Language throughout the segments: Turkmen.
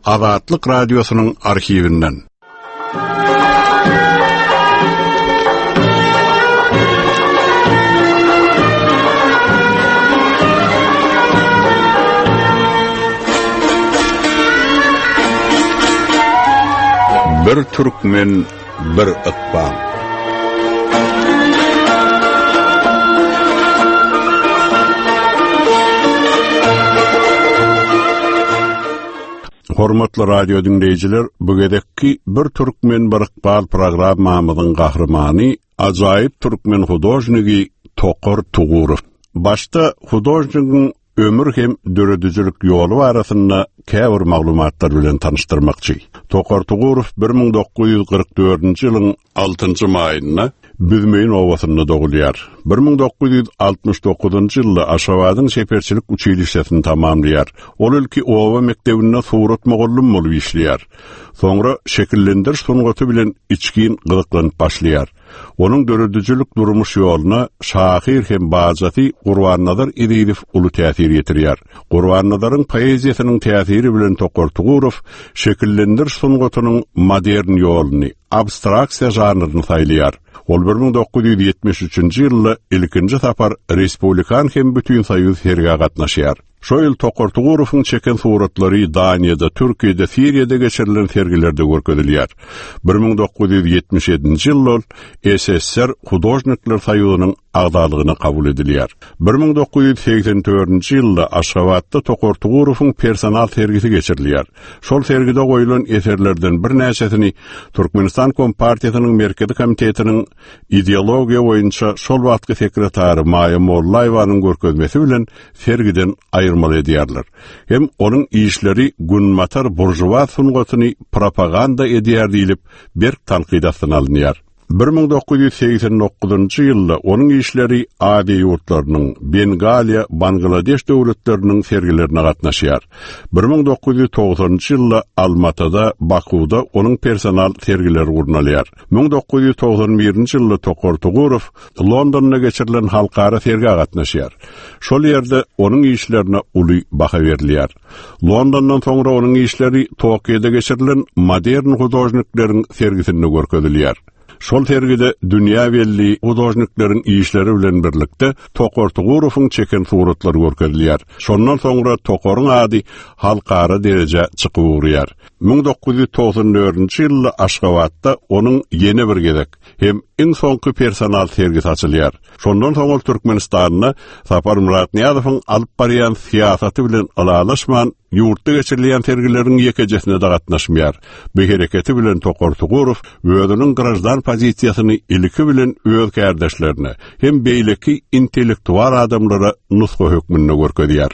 Azatlyk radiosynyň arhiwinden. Bir Türkmen, bir Iqbal. Hormatly radio dinleyijiler, bu gedekki Bir Türkmen, bir Iqbal programmamyzyň gahrymany ajaýyp türkmen hudojnigi Tokor Tugurov. Başta hudojnigiň ömür hem döredüjülük ýolu arasynda käbir maglumatlar bilen tanıştyrmakçy. Tokor Tugurov 1944-nji ýylyň 6-njy maýynda Büzmeýin owasynda dogulýar. 1969-njy ýylda Aşgabatyň şeperçilik uçýlyşyny tamamlaýar. Ol ülki owa mektebinde surat mogallym bolup işleýär. Soňra şekillendiriş sungaty bilen içkin gyzyklanyp başlaýar. Onun döredüjülük durmuş ýoluna şahyr hem bajaty Gurban-Nazar Ediýew uly täsir ýetirýär. Gurban-Nazaryň poeziýasynyň täsiri bilen Tokor Tugurov şekillendiriş sungatynyň modern ýoluny, abstraksiýa janryny saýlaýar. Ol 1973-nji ýylda ilkinji tapar Respublikan hem bütün Soýuz herge gatnaşýar. Şo ýyl Tokor Tugurowyň çeken suratlary Daniýada, Türkiýede, Siriýede geçirilen sergilerde görkezilýär. 1977-nji ýyl SSR Hudojnikler Soýuzynyň agdalygyna kabul edilýär. 1984-nji ýylda Aşgabatda Tokor Tugurowyň personal sergisi geçirilýär. Şol sergide goýulan eserlerden bir näçesini Türkmenistan Kompartiýasynyň Merkezi Komitetiniň ideologiýa boýunça şol wagtky sekretary Maýa Mollaýewanyň görkezmesi bilen sergiden aýyrmaly edýärler. Hem onun işleri günmatar burjuwa sungatyny propaganda edýär diýilip berk tanqydatdan alınýar. 1989-njy ýylda onun işleri ady ýurtlarynyň Bengaliýa, Bangladeş döwletleriniň sergilerine gatnaşýar. 1990-njy ýylda Almatada, Bakuda onun personal sergileri gurnalýar. 1991-nji ýylda Tokor Tugurov Londonda geçirilen halkara sergi gatnaşýar. Şol ýerde onun işlerine uly baha berilýär. Londondan soňra onun işleri Tokiýada geçirilen modern hudojnikleriň sergisinde görkezilýär. Şol sergide dünýä belli hudojnikleriň işleri bilen birlikde Tokor Tugurowyň çeken suratlary görkezilýär. Şondan soňra Tokoryň ady halkara derejä çykyp 1994-nji ýylda Aşgabatda onun ýene bir gedek hem iň soňky personal sergisi açylýar. Şondan soň Türkmenistanyna Sapar Muratniýazowyň alyp barýan siýasaty bilen alalaşman ýurtda geçirilýän sergileriň ýekejesine de gatnaşmaýar. Bu hereketi bilen Tokor Tugurov özüniň grajdan pozisiýasyny ilki bilen öz kärdeşlerine hem beýleki intellektual adamlara nusga hökmünde görkezýär.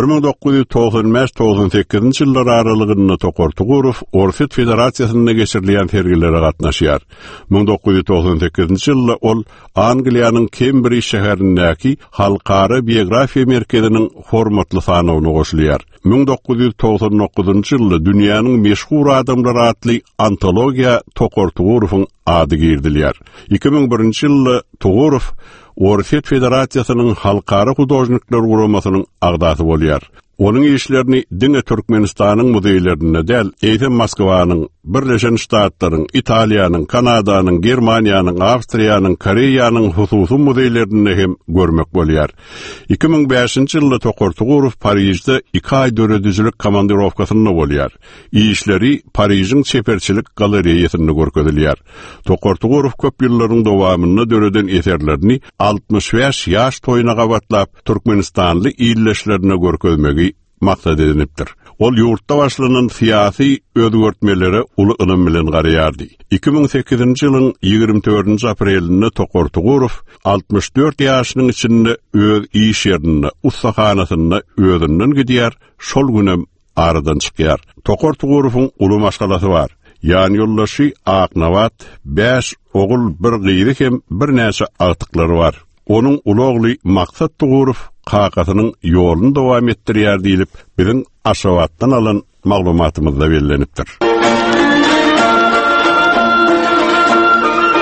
1995-98-nji ýyllar aralygynda Tokor Tugurov Orset Federasiýasyna geçirilýän sergilere gatnaşýar. 1998-nji ýylda ol Angliýanyň Cambridge şäherindäki Halkara Biografiýa merkeziniň hormatly sanawyna goşulýar. 1999-njy ýylda dünýäniň meşhur adamlary atly antologiýa Tokor Tugurowyň ady girdilýär. 2001-nji ýylda Tugurov Orset Federasiýasynyň halkara hudojnikler guramasynyň agdaty bolýar. Onun işlerini diňe Türkmenistanyň muzeýlerinde däl, eýsem Moskwanyň, Birleşen Ştatlaryň, Italiýanyň, Kanadanyň, Germaniýanyň, Awstriýanyň, Koreýanyň hususy muzeýlerinde hem görmek bolýar. 2005-nji ýylda Tokor Tugurov Paryjda 2 aý döredüjülük komandirowkasynda bolýar. İşleri Paryjyň şeperçilik galeriýasynda görkezilýär. Tokor Tugurov köp ýyllaryň dowamynda döreden eserlerini 65 ýaş toýuna gabatlap Türkmenistanly illeşlerine görkezmegi maksat edilipdir. Ol ýurtda başlanan syýasy özgörtmelere uly ılym bilen garaýardy. 2008-nji ýylyň 24-nji aprelinde Tokor Tugurov 64 ýaşynyň içinde öz iş ýerinde, ustahanasynda özünden gidýär, şol günem aradan çykýar. Tokor Tugurowyň uly maşgalasy bar. Ýan ýoldaşy Aknabat, 5 ogul, bir gyýry hem bir näçe agtyklary bar. Onun uly ogly Maksat Tugurov kakasynyň ýoluny dowam etdirýär diýilip, biziň Aşgabatdan alan maglumatymyzda bellenipdir.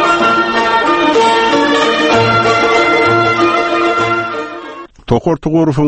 Tokor Tugurowyň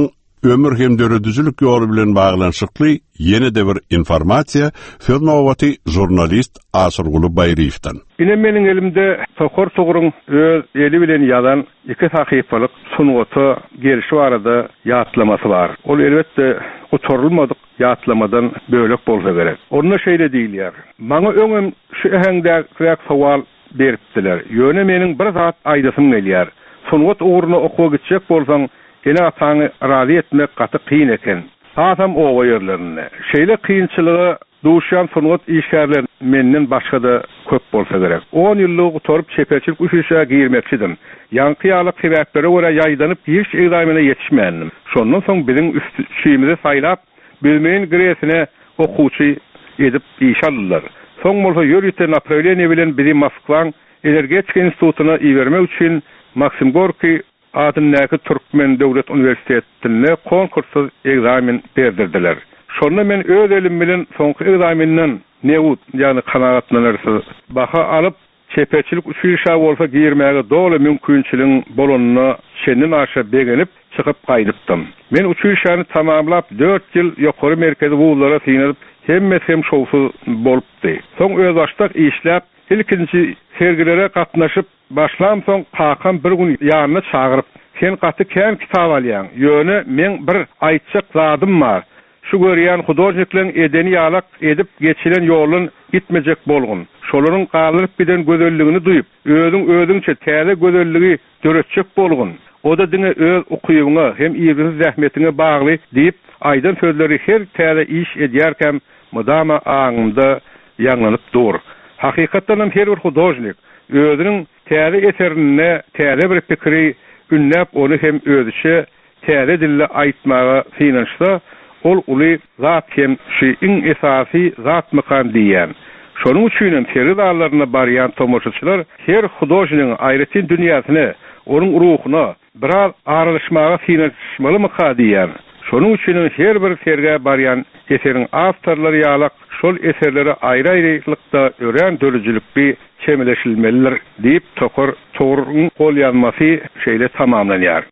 ömür hem döredüzülük ýoly bilen baglanşykly ýene de bir informasiýa söz nowbaty jurnalist Asyrguly Baýryewden. Ine meniň elimde Tokor Tuğur'un öz eli bilen ýazan 2 sahypalyk sunuwaty gerişi barada ýatlamasy bar. Ol elbetde uçurulmadyk ýatlamadan bölek bolsa gerek. Onda şeýle diýilýär. Maňa öňüm şu ähäňde krak sowal beripdiler. Ýöne meniň bir zat aýdasym gelýär. Sunuwat uğruna okuwa gitjek bolsaň, ene ataňy razy etmek gaty kyn eken. Hatam o ýerlerine. Şeýle kynçylygy duşan sunuwat işgärler menden başga da köp bolsa gerek. 10 ýyllyk oturup çeperçilik üşüşe girmekçidim. Ýanky ýalyk sebäplere görä ýaýdanyp hiç egzamine ýetişmändim. Şondan soň biziň üstçimizi saýlap, bilmeýän giresine okuwçy edip işallar. Soň bolsa ýörüýte Napoleon bilen bizi Moskwaň Energetika institutyna iýermek üçin Maksim Gorki adyndaky Türkmen Döwlet Uniwersitetine konkurssuz egzamin berdirdiler. Şonda men öz elim bilen soňky egzaminden newut, ýani kanagatlanarsa baha alyp çeperçilik üçüşä bolsa girmäge doly mümkinçiligiň bolanyna şenden aşa begenip çykyp gaýdypdym. Men üçüşäni tamamlap 4 ýyl ýokary merkezi wullara synanyp hemmesem şowsuz bolupdy. Soň öz başdak işläp ilkinji sergilere gatnaşyp başlam soň Hakan bir gün ýanyna çagyryp sen gaty kän kitap alýan. Ýöne men bir aýtjak zadym bar. Şu görýän hudojnikleň edeni ýalak edip geçilen ýolun gitmejek bolgun. Şolaryň galyp giden gözelligini duýup, özüňçe täze gözelligi göretjek bolgun. O da diňe öz okuýuňa hem ýygyny zähmetine bagly diýip aýdan sözleri her täze iş edýärkem mudama aňymda ýanlanyp dur. Hakykatdan her bir hudojnik özüniň täze eserine täze bir pikiri ünläp onu hem özüçe täze dille aýtmaga synanşsa, ol uly zat hem şeýin esasy zat mykam diýen. Şonuň üçin teori dalaryna barýan tomoşaçylar her hudojniň aýratyn dünýäsine, onuň ruhyna biraz aralyşmaga synanşmaly mykam diýen. Şonuň üçin her bir serge barýan eseriň awtorlary ýalak şol eserleri aýry-aýrylykda ören dölüjülükli çemeleşilmeliler diýip Tokor Tuğur'un kol ýazmasy şeýle tamamlanýar.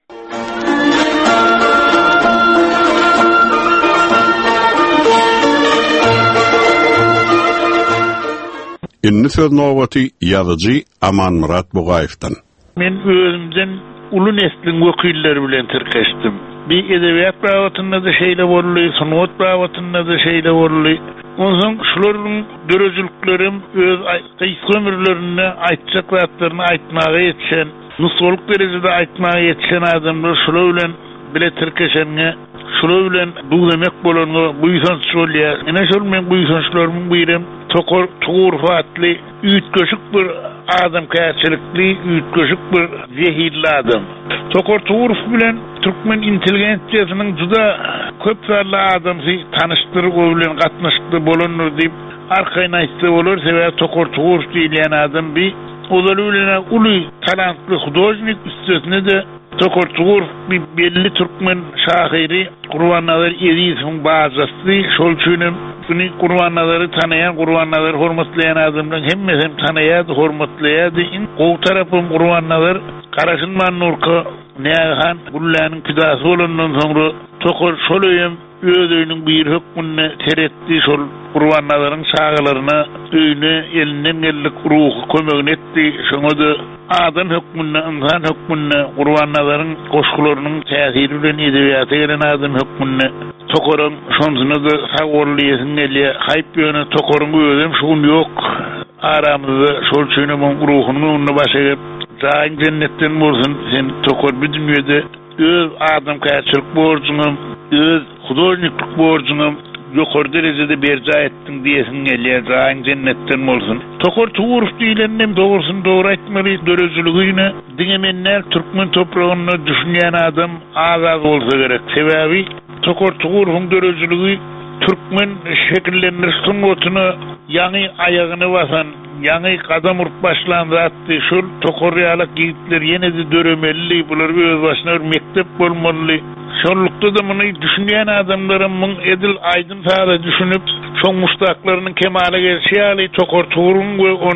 Inni söz nowbaty ýazyjy Aman Murat Bugaýewden. Men özümden ulu neslin wekilleri bilen tirkeşdim. Bir edebiyat baýatynda da şeýle bolly, sunuwat baýatynda da şeýle bolly. Ondan şolaryň dörejülüklerim öz ömürlerine aýtjak zatlaryny aýtmaga ýetişen, nusuluk derejede aýtmaga ýetişen adamlar şolar bilen bile tirkeşenге, şolar bilen bu demek bolanyň buýsanç bolýar. Ene şol men buýsançlarymyň birem Tokor Tuğur fatly üýtgeşik bir adam käçilikli, üýtgeşik bir zehirli adam. Tokor Tuğur bilen Türkmen intelligensiýasynyň juda köp sarly adamsy tanışdyryp o bilen gatnaşykly bolanlar diýip arkaýyn aýtsa bolar. Sebäbi Tokor Tuğur diýilen adam bir odaly bilen uly talantly hudojnik, üstüne de Tokor Tuğur bir belli Türkmen şahyry Gurbannazer Ediýewiň bazasy. Şol üçin buni Gurbannazery tanaýan, Gurbannazery hormatlaýan adamlar hemmesem tanaýar, hormatlaýar. O tarapym Gurbannazer Karaşynman Nurka Nähan Gullanyň kidasy bolandan soňra Tokor şolem öýüniň bir hökmüne teretdi. Şol Gurbannazeryň şagalaryna öýüne elinden geldik ruhy kömegini etdi. Şoňa da adam hökmüne, insan hökmüne, Gurbannazeryň goşgularynyň täsiri bilen edebiýata gelen adam hökmüne Tokorun şonsuny da sagorlyýasyň gelýär. Haýp ýöne Tokorun özüm şuň ýok. Aramyzda şol üçin men ruhyny öňüne başaýyp Zaýyn cennetden bolsun, sen Tokor bir dünýede öz adam käçilik borcuňam, öz hudojniklik borcuňam ýokary derejede berja etdiň diýesin gelýär. Zaýyn cennetden bolsun. Tokor Tuğur diýilenem dogrusyny dogry aýtmaly, dörejüligine diňemenler Türkmen topragyny düşünýän adam azad bolsa gerek. Sebäbi Tokor Tuğur'un dörejüligi Türkmen şekillendirişin otuny ýany aýagyny basan, ýany kadam urup başlan zatdy. Şol Tokoryalyk ýigitler ýene-de döremeli, bular öz başyna bir mektep bolmaly. Şollukda da muny düşünýän adamlaryň edil aýdyn taýda düşünüp, şoň muştaklarynyň kemale gelişi ýaly Tokor Tuğur'un we onuň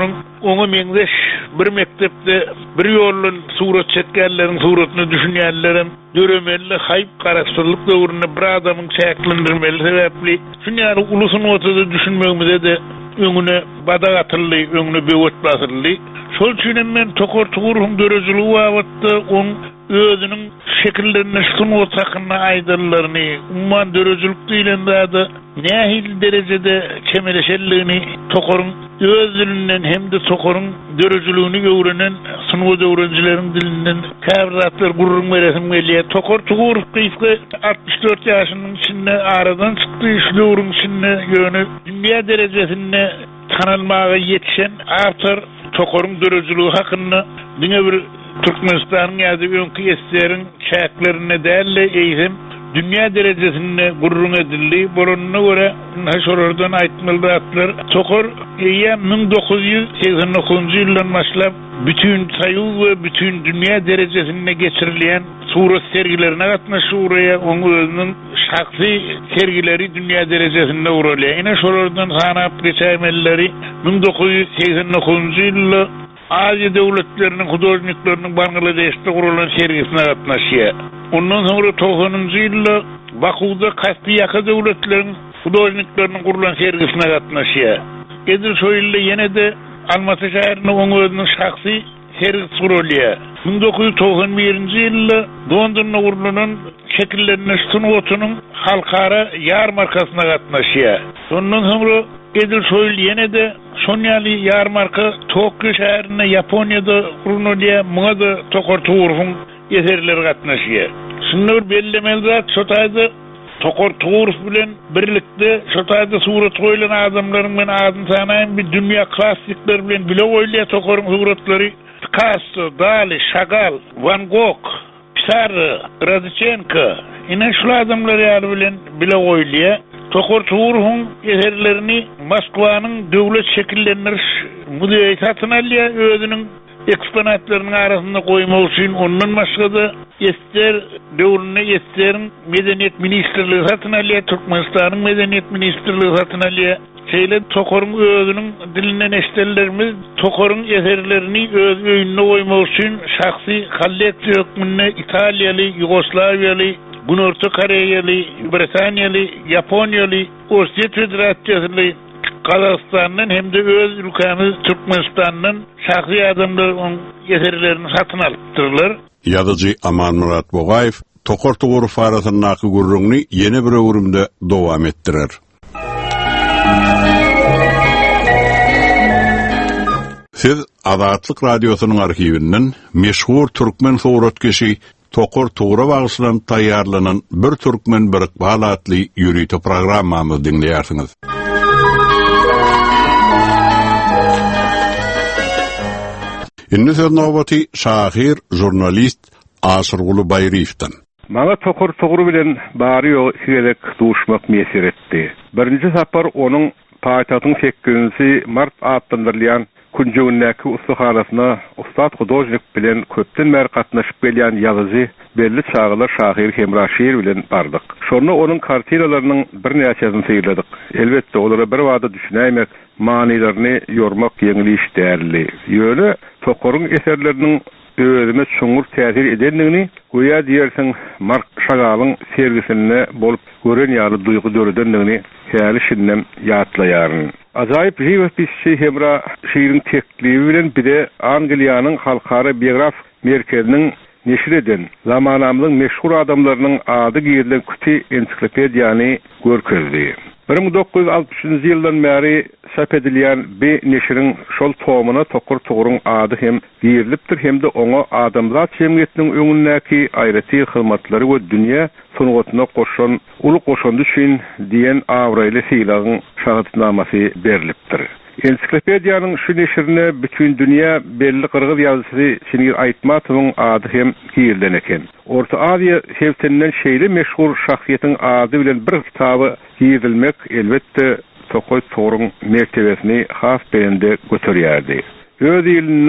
Oňa meňdeş bir mektepde bir ýolun surat çekýänleriň suratyny düşünýänlerim göremeli haýp garaşdyrlyk döwrüne bir adamyň şäklendirmeli sebäpli şuňary ulusyny otada düşünmegimde de öňüne badag atyldy, öňüne böwet basyldy. Şol üçin men tokor tugurum dörejiligi wagtda on özüniň şekillerini sunup takyna aýdyrlaryny, umman dörejilik diýilende de nähil derejede kemeleşelligini tokorun özünden hem de tokorun dörejiligini öwrenen sunup öwrenjileriň dilinden käbratlar gurrun beresim gelýär. Tokor tugur gyýfy 64 ýaşynyň içinde aradan çykdy, şuurun içinde ýöne dünýä derejesinde tanalmaga ýetişen awtor tokorun dörejiligi hakynda diňe bir Türkmenistan'ın ýa-da öňkü eslerin şäklerine dälle eýsem dünýä derejesinde gurrun edildi. Borunyna görä şolardan aýtmalydylar. Tokor 1989-njy ýyldan başlap bütün saýy we bütün dünýä derejesinde geçirilýän surat sergilerine gatnaşýar, onuň özüniň şahsy sergileri dünýä derejesinde uralýar. Ene şolardan sanap geçämelleri 1989-njy ýylda Aziya döwletleriniň hudojniklarynyň Bangladeşde gurulan sergisine gatnaşýar. Ondan sonra 90-njy ýylda Bakuda Kaspiyaka döwletleriň hudojniklarynyň gurulan sergisine gatnaşýar. Edir şo ýylda ýene de Almaty şäherine oň özüniň şahsy sergisi gurulýar. 1991-nji ýylda Londonda gurulan şekillerini sunuwatynyň halkara ýarmarkasyna gatnaşýar. Ondan sonra Edir şo ýyl ýene de Şonýaly ýarmarka Tokyo şäherine Ýaponiýada gurulýar. Muňa da tokor tugurum eserleri gatnaşýar. Şunu bellemeli zat şo taýda tokor tugurum bilen birlikde şo taýda surat goýulan adamlaryň men adyny sanaýyn bir dünýä klassikler bilen bile goýulýar tokoryň suratlary. Picasso, Dali, Chagall, Van Gogh, Pissarro, Radichenko, ine şu adamlar ýaly bilen bile goýulýar. Tokor tugurum eserlerini Moskwanyň döwlet şekillendiriş muzeýi satyn alýar, özüniň eksponatlarynyň arasynda goýmak üçin ondan başga da ester döwrüne esteriň medeniýet ministrligi satyn alýar, Türkmenistanyň medeniýet ministrligi satyn alýar. Şeýle tokoryň özüniň dilinden eşitellerimiz tokoryň eserlerini öz öýüne goýmak üçin şahsy kolleksiýa hökmünde Italiýaly, Ýugoslawiýaly, Günörtü Koreýaly, Britaniýaly, Ýaponiýaly, Russiýa Federasiýasyny, Kazakstan'dan hem de öz ülkemiz Türkmenistan'dan şahsy adamlaryň eserlerini satyn alypdyrlar. Ýazyjy Aman Murat Bogaýew tokor tugurum farasynyň gurrugyny ýene bir öwrümde dowam etdirer. Siz Azatlyk radiosynyň arhiwinden meşhur türkmen suratkeşi Tokor tuğra bağışlan tayyarlanan bir Türkmen birik balatly ýürüýte programmamy dinleýärsiňiz. Indi söz nowbaty şahyr, jurnalist Asyrguly Baýryewden. Maňa tokor tuğru bilen bary ýol higelek duşmak mesir etdi. Birinji sapar onuň paýtatyň 8-nji mart atlandyrylýan Kunjowundäki ustahanasyna ustad hudojnik bilen köpden bäri gatnaşyp gelýän ýazyjy belli çağlar Şahyr Hemraşir bilen bardyk. Şonu onuň kartinalarynyň bir näçesini seýledik. Elbetde olara bir wada düşünäýmek, manylaryny ýormak ýeňil iş däldi. Ýöne tokoryň eserleriniň özüme çuňur täsir edendigini goýa diýersiň Mark Chagall'yň sergisinde bolup gören ýaly duýgu döredendigini häli şinnem ýatlaýaryn. Ajaýyp Rivespisçi Hemra şiirin teklibi bilen bide Angliýanyň halkara biograf merkeziniň neşir eden zamanamyzyň meşhur adamlarynyň ady giýilen küti ensiklopediýany görkezdi. 1960-njy ýyldan bäri çap edilýän B neşiriň şol tomuna tokor tuguruň ady hem giýirilipdir hem de oňa adamzat şemgetiniň öňündäki aýraty hyzmatlary we dünýä sunuwatyna goşan uly goşandy üçin diýen awraýly sylagyň şahatnamasy berilipdir. Ensiklopediýanyň şu neşirine bütün dünýä belli kırgız ýazgysy Şengir Aýtmatowyň ady hem giýilden eken. Orta Aziýa şewketinden şeýle meşhur şahsiýetiň ady bilen bir kitaby giýilmek elbetde tokor tuguruň mertebesini has beýende göterýärdi. Öz ýylyna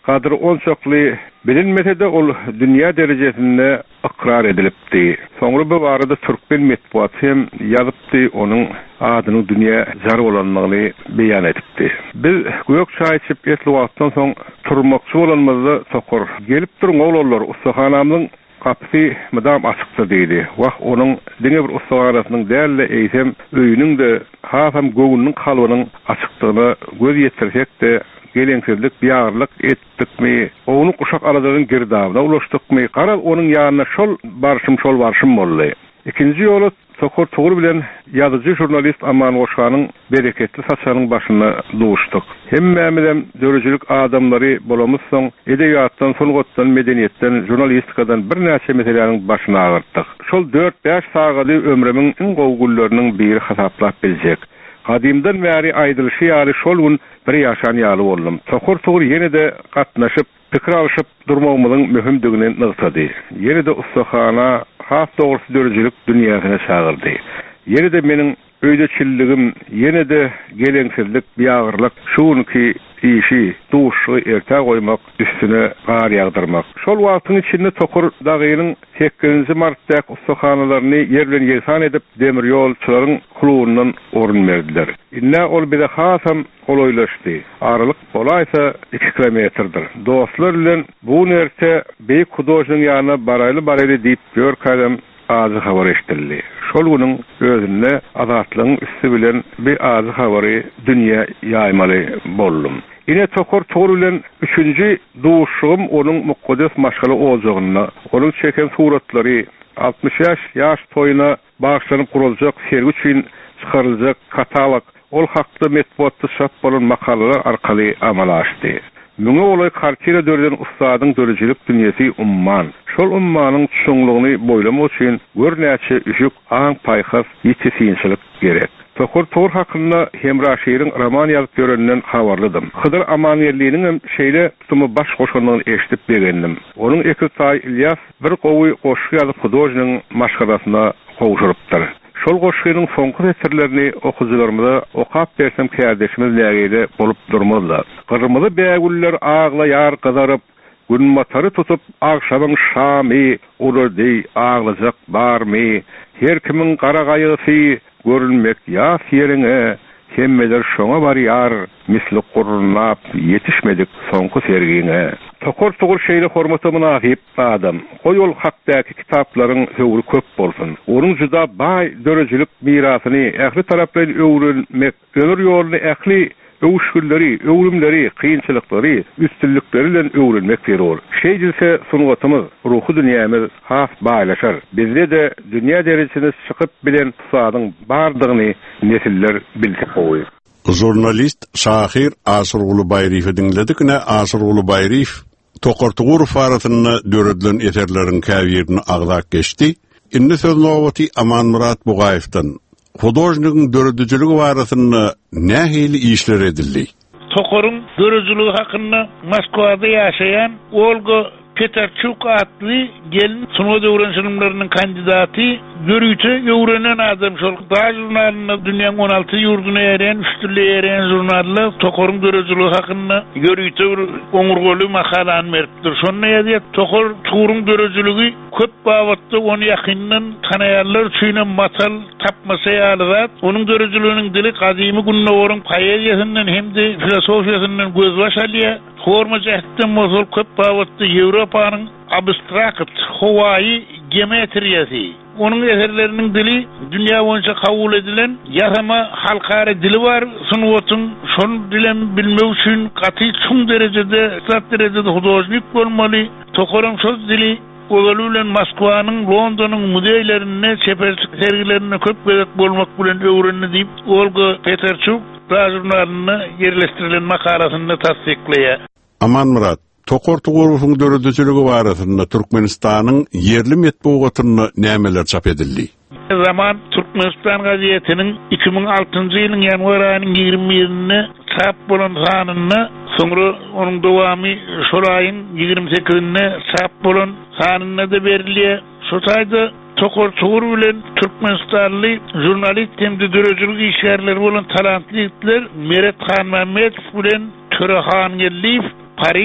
Kadr onçokly bilinmese de ol dünya derejesinde ikrar edilipdi. Soňra bu barada Türkmen medeniýeti hem ýazypdy, onuň adyny dünya jar bolanmagyny beýan etipdi. Biz göýök çaý içip etli wagtdan soň turmakçy bolanmazda sokor gelip duruň oglanlar ustahanamyň kapsy madam açykdy diýdi. Wagt onuň diňe bir ustahanasynyň dälle eýsem öýüniň de hasam göwüniň kalbynyň açykdygyna göz ýetirsek de geleňsizlik, biýarlyk etdikmi, onu kuşak aradan girdabına ulaşdykmy, garaz onuň ýanyna şol barşym boldy. İkinji ýoly Sokor Tuğur bilen ýazyjy jurnalist Aman Goşanyň bereketli saçanyň başyna duşdyk. Hemmämizem dörejilik adamlary bolamyzsoň, edebiýatdan, songatdan, medeniýetden, jurnalistikadan bir näçe meselelerin başyna agyrtdyk. Şol 4-5 sagaty ömrümiň iň gowgullarynyň biri hasaplap biljek. Kadimden beri aýdylşy ýaly şol gün bir ýaşan ýaly boldum. Sokor Tuğur ýene de gatnaşyp, pikir alyşyp durmagymyň möhümdigini nygtady. Ýene de ustahana has dogrusu dörejilik dünýäsine çagyrdy. Ýene de meniň öýdeçilligim, ýene de geleňsizlik, biýagyrlyk, şuňky işi, duşy ertä goýmak, üstüne gar ýagdyrmak. Şol wagtyň içinde Sokor dagynyň 8 martdaky ustahanalaryny ýer bilen ýesan edip demir ýolçularyň klubynyň orun berdiler. Inna ol bize hasam goloýlaşdy. Aralyk bolaýsa 2 kilometrdir. Dostlar bilen bu nerse beýik hudojnyň ýanyna baraýly diýip görkädem azy habar eşdildi. Şol günüň özünde azatlygyň üstü bilen bir azy habary dünýä ýaýmaly boldum. Ine Sokor Tuğur bilen 3-nji duşugym onuň mukaddes maşgaly olajagyna, onuň çeken suratlary 60 ýaş toýuna bagşlanyp guruljak, sergi üçin çykaryljak katalog, ol hakda medeniýetde çap bolan makalalar arkaly amala açdy. Müňe olay kartira dörden ustadyň dörejilik dünýesi umman. Şol ummanyň çuňlugyny boýlamak üçin görnäçe üýük aň paýhas ýetisinçilik gerek. Sokor Tuğur hakynda Hemraşeýiriň roman ýazyp görenden habarlydym. Hydyr Amanýerliňiň şeýle tutumy baş goşanyny eşitip berendim. Onuň ekiltaý İlyas bir gowy goşgy ýazyp hudojnyň maşgalasyna gowşurypdyr. Şol goşgynyň soňky eserlerini okuwçylarymyza okap bersem kardeşimiz nägede bolup durmazlar. Gyrmyzy bägüller aglaýar, gyzaryp, gün matary tutup agşamyň şamy, ulady aglajak barmy? Her kimiň gara gaýysy görülmek ýa serine, hemmeler şoňa barýar, misli gurrunap ýetişmedik soňky sergiňe. Sokor Tuğur şeýle hormaty münasip adam. Goýul hakdaky kitaplaryň höwri köp bolsun. Onuň juda baý dörejilik mirasyny ähli tarapdan öwrenmek, ömür ýoluny ähli öwüşgülleri, öwrümleri, kynçylyklary, üstünlikleri bilen öwrenmek berýär. Şeýdilse sungatymyz, ruhy dünýämiz has baýlaşar. Bizde de dünýä derejesine çykyp bilen tusadyň bardygyny nesiller bilip goýýar. Jurnalist Şahir Asırgulu Baýryfy dinledikne. Asırgulu Baýryf Sokor Tuğur faratyny döredilen eserleriň käbirini agzak geçdi. Indi söz nowbaty Aman Murat Bugaýewden. Hudojnyň döredijiligi barasyny nähili işler edildi? Sokoryň döredijiligi hakynda Moskwada ýaşaýan Olga Peterchuk atly gelin sunma öwrenşilimleriniň kandidaty, görüýte öwrenen adam şol jurnalyny dünýäniň 16 ýurduny eren, üstünde eren jurnaly Sokoryň döredijiligi hakynda görüýte oňurgoly makalany beripdir. Şonu ýa-da Sokor Tuğuryň döredijiligi köp babatda onu ýakyndan tanaýarlar üçin matal tapmasa ýaly. Onuň dörejiliginiň dili gadymy günnowaryň poeziýasyndan hem de filosofiýasyndan gözbaş alýar. Forma jähtten mozul köp babatda Ýewropanyň abstrakt howaýy geometriýasy. Onuň eserleriniň dili dünýä boýunça kabul edilen ýasama halkara dili bar. Sunuwatyň şol dilen bilmek üçin gaty çuň derejede, zat derejede hudojnik bolmaly. Sokoryň şol dili Ogalulen Moskwanyň, Londonyň muzeýlerine, çeperçik sergilerine köp gerek bolmak bilen öwrenli diýip Olga Peterchuk jurnalyny yerleşdirilen makalasyny tasdikleýär. Aman Murat, Sokor Tuğuryň döredijiligi barasynda Türkmenistanyň yerli medeniýetini nämeler çap edildi? Zaman Türkmenistan gazetiniň 2006-njy ýylyň ýanwar aýynyň 20-nde çap bolan sanyny, soňra onuň dowamy şol aýyň 28-nde çap bolan sanyna da berilýär. Şo taýda Sokor Tuğur bilen Türkmenistanly jurnalist hem de dörejilik işgärleri bolan talantly ýigitler Meret Hanmametov bilen Törehan Gelliýew Paris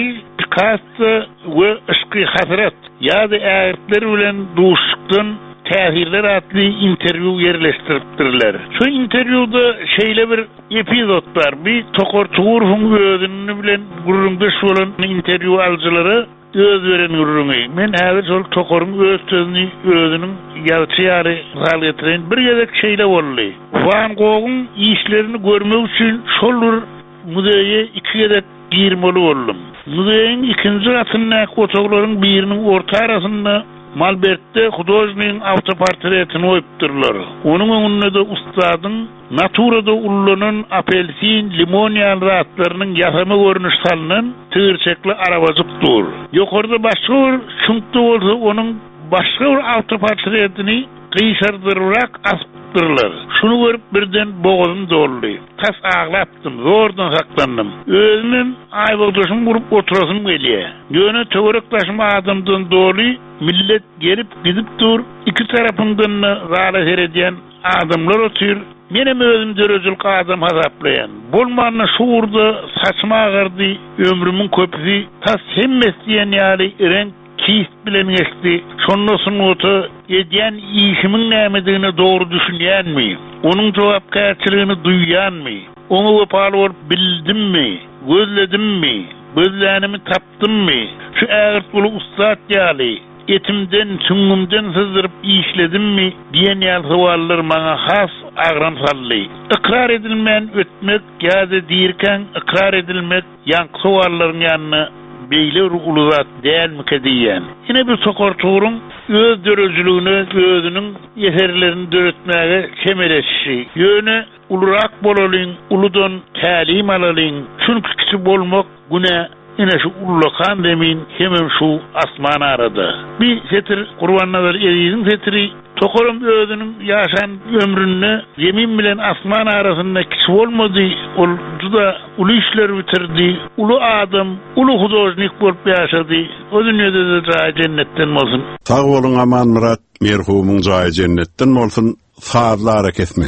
kastı ve ışkı hasret ya da ayetler bilen duşuktan täsirler atly interview yerleştiripdirler. Şu interviewda şeýle bir epizod var. Bir Tokor Tuğurhun özünü bilen gurrundaş bolan interview aljylary öz veren gurruny. Men häzir şol Tokorun öz sözüni özünün ýalçy hal getiren bir gezek şeýle boldy. Van Gogh'un işlerini görmek üçin şol bir muzeýe 2 gezek girmeli boldum. Muzeýin ikinji katynda fotoğraflaryň biriniň orta arasynda Malbert'te hudojnyň autoportretini oýupdyrlar. Onuň öňünde de ustadyň naturada ullanan apelsin, limon ýalratlarynyň ýasama görnüş salynan tığırçakly arabajyk dur. Ýokarda başga bir şuňkda bolsa onuň başga bir autoportretini gysardyrak asypdyrlar. Şunu görüp birden boğazym doldy. Tas ağlapdym, zordan saklandym. Özümün aýbagdaşym gurup oturasym gelýär. Ýöne töwerekdaşym adamdan doly millet gelip gidip dur. İki tarapyndan zara seredýän adamlar otur. Menem özüm dörözülk adam hasaplayan. Bolmanna şuurda saçma ağardy, ömrümün köpüsi tas hemmes diýen ýaly renk kis bilen geçti. Şonnosun otu edýän işimiň nämedigini dogry düşünýänmi? Onuň jogapkärçiligini duýýanmy? Onu wepaly bolup bildimmi? Gözledimmi? Gözlänimi tapdymmy? Şu ägirtgulu ustad ýaly etimden, süňümden syzdyrıp işledimmi diýen ýaly sowallar maňa has agran sally. Ikrar edilmän ötmek ýa-da diýirken ikrar edilmek ýanky sowallaryň ýanyna beýle uluzat dälmi diýen. Ine bir Tokor Tuğurun öz dörözlüğüni, özünün eserlerini döretmäge kemeleşi. Ýöne ulurak bolalyn, uludan tälim alalyn, çünki kişi bolmak güne ine şu ullakan demin hemen şu asman arada. Bir setir Gurbannazer Eriýiň setiri Tokorum özünün yaşan ömrünü yemin bilen asman arasında kişi olmadı. Ol juda ulu işler bitirdi. Ulu adam, ulu hudojnik bolup yaşadı. O dünyada da jaý cennetten bolsun. Tag bolun aman Murat, merhumyň jaý cennetten bolsun. Saatlara kesme.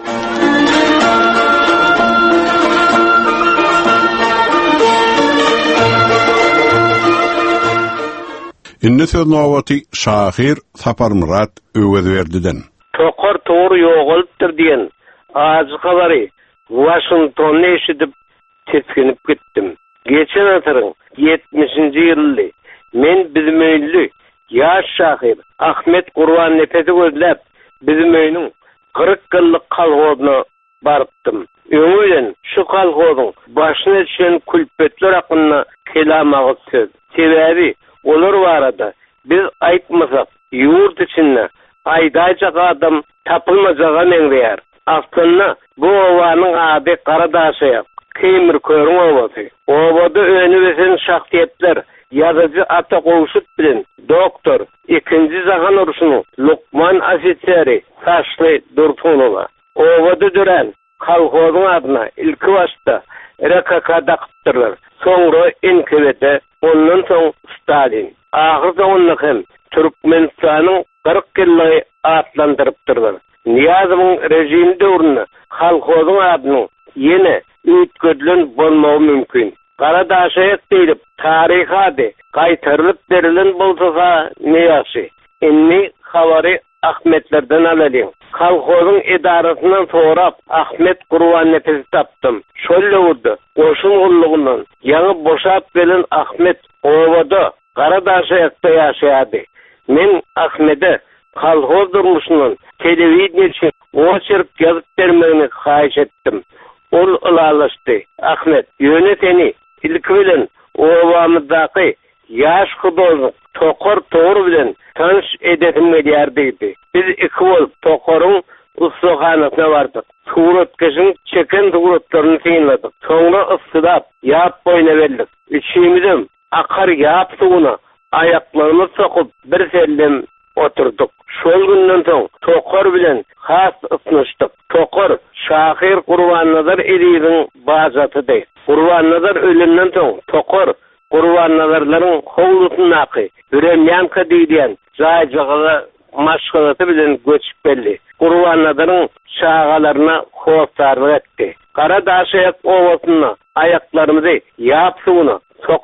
Inne söz nowati Şahir Sapar Murat öwederdiden. Tokor Tuğur ýogalypdyr diýen azy habary Washingtonda eşidip teskinip gittim. Geçen atyryň 70-nji ýyly men bizim öýlü ýaş şahir Ahmet Gurban Nepeti gözläp bizim öýüniň 40 ýyllyk kalgozyna barypdym. Öňüden şu kalgozyň başyna düşen külpetler hakkında kelamagy söz. Sebäbi olar barada biz aýtmasak ýurt içinde aýdaýjak adam tapylmajaga meňreýär. Aslynda bu owanyň ady Garadaşy, Kemir körüň owasy. Owada öňü besen şahsiýetler ýazyjy Ata Gowşut bilen doktor 2-nji Jahan uruşunyň Lukman ofiseri Saşly Dursunowa. Owada dören kalgozyň adyna ilki başda RKK daqtyrlar. Soňra NKVD, ondan soň Stalin. Ahir zamanlyk hem Türkmenistanyň 40 ýylly atlandyrypdyrlar. Niýazyň rejimi döwründe halkozyň adyny ýene üýtgedilen bolmagy mümkin. Garadaşaýak diýip taryhady gaýtarylyp berilen bolsa ne ýaşy. Inni habary Ahmetlerden alalyň. Kalkozyň edarasyndan sorap Ahmet Gurban Nepeti tapdym. Şolle urdy. Goşun gullugyndan ýaňy boşap gelen Ahmet owada Garadaşaýakda ýaşaýardy. Men Ahmede kalkoz durmuşyndan telewizion üçin oçerip ýazyp bermegini haýyş etdim. Ol ulalaşdy. Ahmet, ýöne seni ilki bilen owamyzdaky ýaş hudojnik Tokor Tuğur bilen tanış edetim gelýärdi. Biz iki bolup Tokoruň ustahanasyna bardyk. Suratkeşiň çeken suratlaryny synladyk. Soňra ıssydap ýap boýna berdik. Üçümizem akar ýap suwuna ayaklarymyz sokup bir sellem oturduk. Şol günden soň Tokor bilen has ısnışdyk. Tokor Şahir Gurbannazer Eriýiň bajatydy. Gurbannazer ölümden soň Tokor Gurbannazeryň howlusynaky Üremyanka diýen jaýjaga maşgalaty bilen göçüp geldi. Gurbannazeryň şagalaryna howsarlyk etdi. Garadaşaýak owasyna ayaklarymyzy ýap suwuna sokup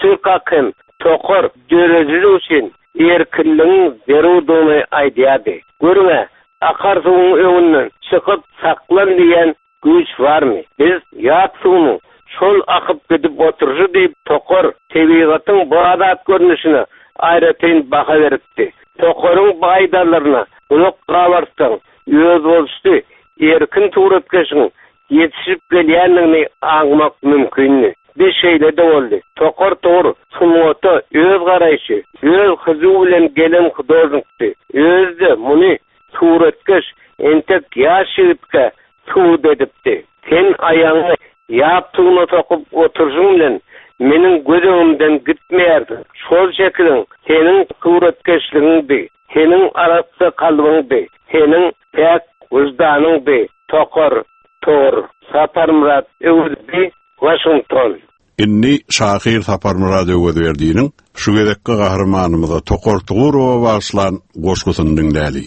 Türk hakem tokor dörözülü için erkinliğin zerudunu aydiyadı. Görüne, akarsuğun önünden çıkıp saklan diyen güç var mı? Biz yat suğunu şol akıp gidip oturuşu deyip tokor tebigatın bu adat görünüşünü ayrıtayın baka veripti. Tokorun baydalarına uluk kavarstın, öz oluştu, erkin tuğretkeşin yetişip gelyenliğini anlamak mümkünlü. Bir şeyle de oldu. Tokor doğru, sunuotu, öz karayışı, öz hızı ulen gelen hudorluktu. Özde muni tuğretkeş, entek yaşayıpke tuğut edipti. Sen ayağını yaptığını tokup otursun bilen, menin gözümden gitmeyerdi. Şol şekilin, senin tuğretkeşliğindi, senin arası kalbindi, senin pek vicdanındı. Tokor, Tor, Saparmurat, Öwürdi, Washington. Inni Şahir Saparmurat Öwürdi'nin şu gedekki gahrmanymyza Tokor Tugurowa başlan goşgusyn dinläli.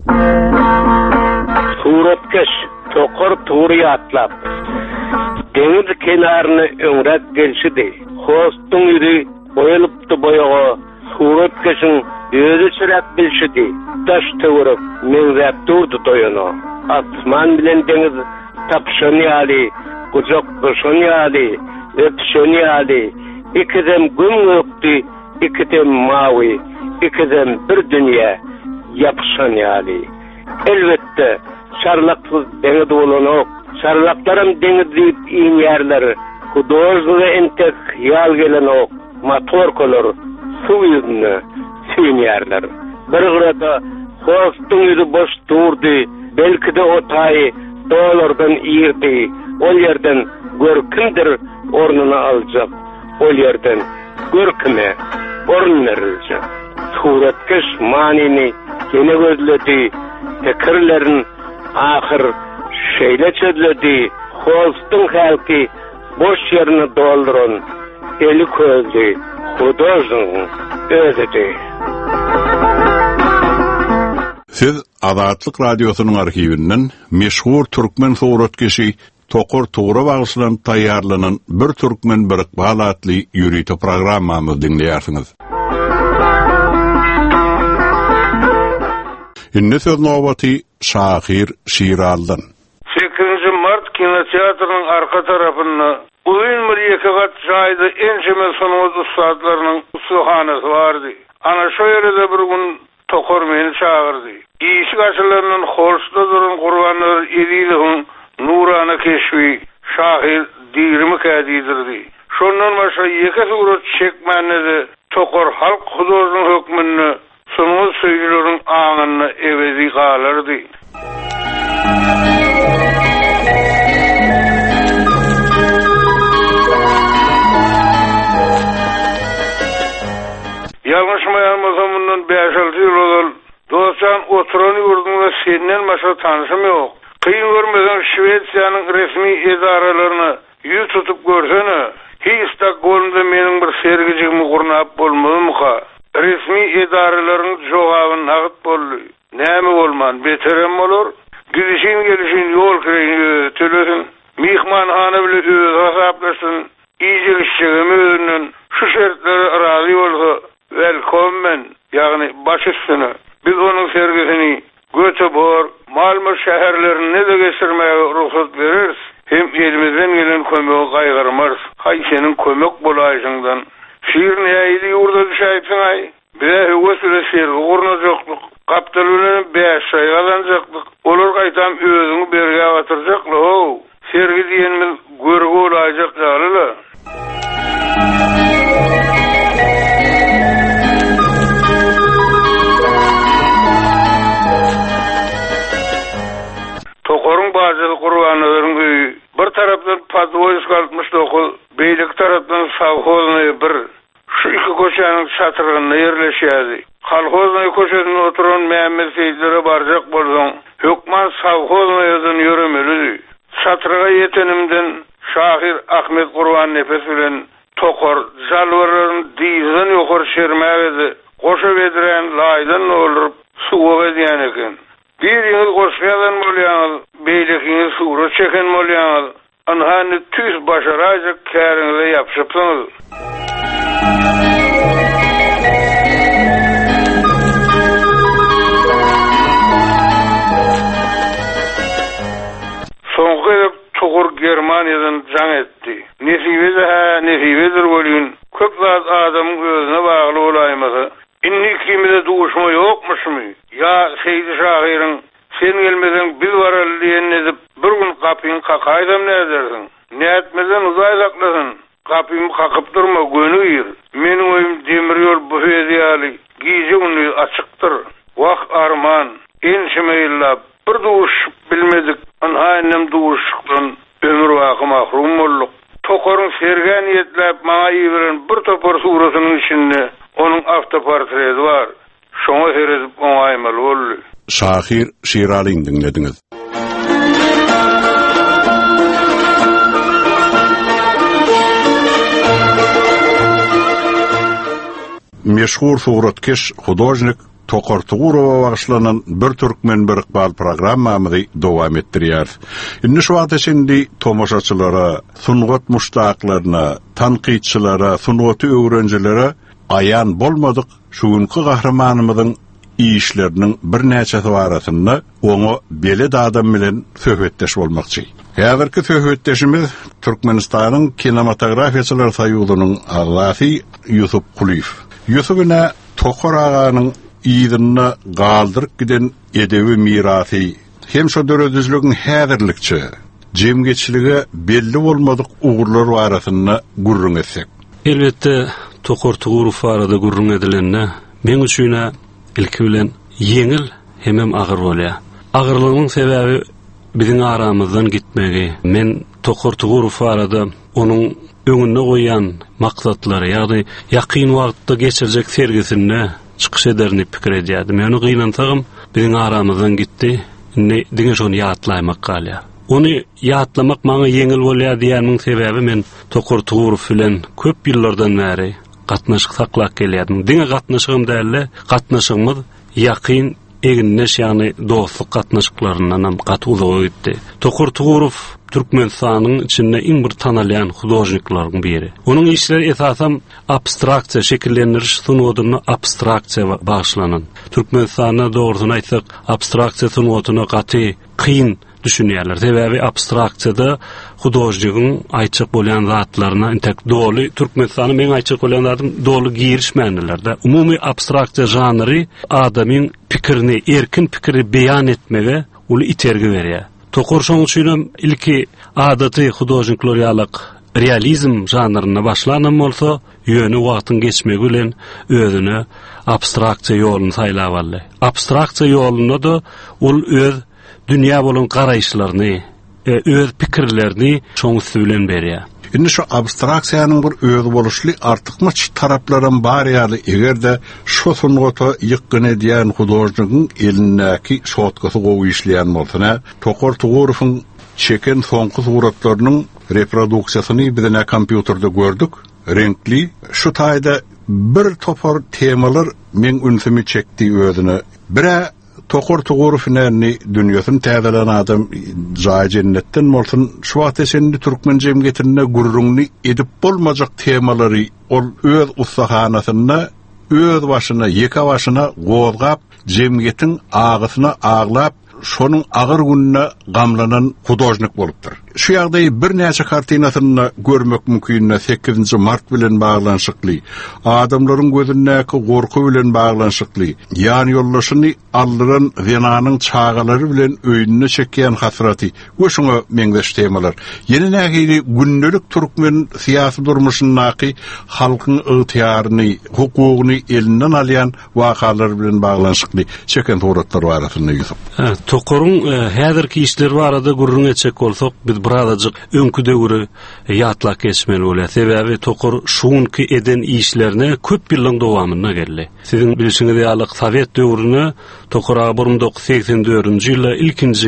Suratkeş Tokor Tugury atlap deniz kenaryny öňrek gelşidi. Hostun ýüri boýalypdy boýaga. Suratkeşiň özü çyrap bilşidi. Taş töwerip meňzäp durdy toýana. Asman bilen deniz tapşan ýaly, gujoklaşan ýaly, öpüşen ýaly. İkidem gün öpdi, ikidem mawy, ikidem bir dünýä ýapşan ýaly. Elbetde şarlaksız deniz bolanok, şarlaklarım deniz deyip iň ýerleri, hudojlugy entek ýal gelen ok, motorkolar, su ýüzüne süýen ýerler. Bir gyrada hostun ýüzü boş durdy, belki de o taýy dolardan ýerdi. Ol ýerden görkümdir ornuny aljak. Ol ýerden görküme orun veriljek. Suratkeş manini gene gözledi. Tekirlerin ahir şeyle çözledi. Hostun halki boş yerini dolduran eli közlü hudojun özüdü. Siz Azatlyk Radiosynyň arkiwinden meşhur türkmen suratkeşi Tokor Tuğra bagyslan taýýarlanan bir türkmen birikbal atly ýürüýte programmamy dinleýärsiňiz. Indi söz nowbaty Şahir Şiraldan. 8 Mart kinoteatrının arka tarafında uzun bir yekegat şahidi enşeme sunuğuz ustadlarının usuhanesi vardı. Ana şöyle bir gün Tokor meni çağırdı. İşik açılarının holşda durun kurbanlar ediliğin nurana keşfi Şahir dirimi kadidirdi. Şondan başa yeke surat çekmenede Tokor halk hudurunun hükmünü sunuğuz söylülerin ağını evezi kalardı. Yanlışmayanmasam bundan 5-6 yıl oldu. Dostcan oturan yurdunda senden başka tanışım yok. Kıyın görmeden Şvetsiyanın resmi idaralarını yüz tutup görsene. Hiç Stockholm'da benim bir sergicimi kurnap bolmadı mı ka? Resmi idaraların cevabını nağıt bollu. Näme bolman? Beterem olur. Gidişin gelişin yol kireyin tölösün. Mihmanhane bile öz hasaplasın. İyice işçegimi özünün şu şertlere razı olsa welkomen, yani baş üstüne. Biz onun sergisini Göteborg, Malmö şäherlerine de geçirmeye ruhsat veririz. Hem elimizden gelen kömeği kaygırmarız. Hay senin kömek bolaýşyňdan. Şiir näýdi ýurda düşäýsin ay. Bize hüwe süre sergi gurnajaklyk. Kaptalının 5 şaýy alanjaklyk. Olar gaýtam özüňi berge batyrjakly. Ho, sergi diýenimiz görge bolajak ýalyla. Tokorun bazı kurbanlarının bir taraftan Padvoysk 69, beylik taraftan Savhozny 1. Şu iki koşanın çatırığında yerleşýärdi. Kolhozny koşasynda oturan Mehmet Seýdlere barjak bolsaň, Hökman Savhoznyň ýöremeli. Çatırıga yetenimden Şahir Ahmet Gurban nefes bilen Tokor jalwararyň diýizden ýokary şermägedi. Goşa bediren laýdan olup suwa edýän eken. Bir ýyl goşýadan bolýan, beýlekiňi suwra çeken bolýan, anhany tüs başarajak käriňize ýapşypsyňyz. Germaniyadan can etdi. Nesibedir bolýan. Köp zat adamyň özüne bagly bolaýmasy. Inni kimide duşma ýokmuşmy? Ya Seydi Şahyryň sen gelmeden biz baral diýen edip bir gün kapyň kakaýdam nädersiň? Näetmeden uzay saklasyn. Kapymy kakıp durma gönüýür. Meniň öýüm demir ýol bühediýaly. Giýje uny açykdyr. Wak arman, enşemeýilla bir duş bilmedik. Anhaýnym duşdan ömür waqy mahrum bolduk. Tokorun sergen yetlep maňa ýebiren bir topar surasynyň içinde onuň awtoportreti bar. Şoňa heredip oňaýmaly boldy. Şahir Şiralyň dinlediňiz. Meşhur suratkeş hudojnik Tokar Tugurowa bagşlanan bir türkmen bir iqbal programmamyzy dowam etdirýär. Indi şu wagt içinde tomoşaçylara, sungat muştaklaryna, tanqidçilara, sungaty öwrenjilere aýan bolmadyk şu günkü gahramanymyzyň işlerinin bir näçesi barasyny oňa bele adam bilen söhbetdeş bolmakçy. Häzirki söhbetdeşimiz Türkmenistanyň kinematografiýaçylar saýyulynyň agzasy Ýusup Kuliýew. Ýusupna Tokar aganyň ýygyna galdyryp giden edebi mirasy hem şo döredizligiň häzirlikçi jemgeçiligi belli bolmadyk ugurlar barasyny gurrun etsek. Elbetde Tokar Tugurow arada gurrun edilende men üçin ilki bilen yeňil hemem agyr bolýar. Agyrlygynyň sebäbi biziň aramyzdan gitmegi. Men Tokar Tugurow arada onuň öňüne goýan maksatlary, ýagny ýakyn wagtda geçirjek sergisinde çıkış ederini pikir edýärdim. Ýani gynansagym biziň aramyzdan gitdi. Ne diňe şonu ýatlaýmak galýar. Ony ýatlamak maňa yeňil bolýar diýäniň sebäbi men Tokar Tugurow bilen köp ýyllardan bäri gatnaşyk saklap gelýärdim. Diňe gatnaşygym däle, gatnaşygymyz ýakyn eginleş ýagny dostluk gatnaşyklarynyň gaty uzagy gitdi. Tokar Tugurow Türkmenistanyň içinde iň bir tanalýan hudojniklaryň biri. Onuň işleri esasam abstraksiýa şekillendiriş sunuwadyna abstraksiýa bagşlanan. Türkmenistanyna dogrusyny aýtsak, abstraksiýa sunuwadyna gaty, kyn düşünýärler. Sebäbi abstraksiýada hudojnigyň aýçyk bolýan zatlaryna intek doly Türkmenistanyň men aýçyk bolýan zatym doly girişmänlerde. Umumy abstraksiýa janry adamyň pikirini, erkin pikiri beýan etmege uly itergi berýär. Tokar şoň üçin ilki adaty hudojniklar ýalyk realizm janryna başlanan bolsa, ýöne wagtyň geçmegi bilen özüne abstraksiýa ýoluny saýlap aldy. Abstraksiýa ýolunda da ol öz dünýä bolan garaýşlaryny, öz pikirlerini şoň bilen berýär. Indi şu abstraksiýanyň bir öz boluşly artykmaç taraplardan bar ýaly egerde şu sungaty ýykgyn edýän hudojnigyň elindäki şotkasy gowy işleýän bolsa, Tokar Tugurowyň çeken soňky suratlarynyň reproduksiýasyny bizde kompýuterде gördük. Renkli şu taýda bir topar temalar men ünsümi çekdi özüne. Bire Tokar Tugurowyň dünýäsini täzelen adam jaý jennetden bolsun, şu wagt sendi türkmen jemgyýetine gurrunly edip bolmajak temalary ol öz ustahanasyna, öz başyna, ýeka başyna gozgap, jemgyýetiň agysyna aglap, şonuň agyr gününe gamlanan hudojnik bolupdyr. Şu ýagdaý bir näçe kartinasyny görmek mümkin. 8 mart bilen baglanşykly, adamlaryň gözündäki gorku bilen baglanşykly, ýani ýollaşyny aldyran zenanyň çagalary bilen öýüne çekýän hasraty. Goşuňa meňdeş temalar. Ýene nähili gündelik türkmen syýasy durmuşyndaky halkyň ygtyýaryny, hukugyny elinden alýan wakalar bilen baglanşykly çeken suratlar barasyny ýyzyp. Tokaryň häzirki işleri barada gurrun etjek bolsak, biz birazajyk öňkü döwri ýatlak geçmeli bolýar. Sebäbi Tokar şuňky eden işlerine köp ýylyň dowamyna geldi. Siziň bilişiňiz ýalyk Sowet döwrüne Tokar 1984-nji ýylda ilkinji